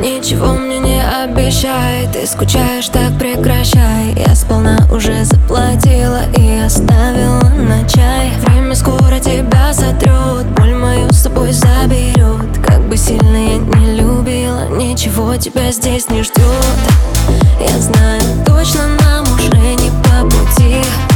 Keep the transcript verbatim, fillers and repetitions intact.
Ничего мне не обещай, ты скучаешь, так прекращай. Я сполна уже заплатила и оставила на чай. Время скоро тебя сотрет, боль мою с собой заберет. Как бы сильно я не любила, ничего тебя здесь не ждет. Я знаю, точно нам уже не по пути.